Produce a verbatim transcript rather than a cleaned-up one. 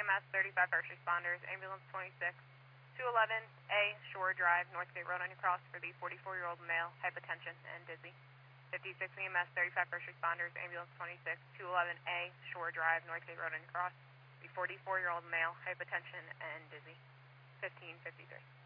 M S, thirty-five first responders, ambulance twenty-six, two eleven A Shore Drive, Northgate Road, Onion Cross for the forty-four-year-old male, hypotension and dizzy. fifty-six E M S, thirty-five first responders, ambulance twenty-six, two eleven A Shore Drive, Northgate Road, Onion Cross, the forty-four-year-old male, hypotension and dizzy. fifteen fifty-three.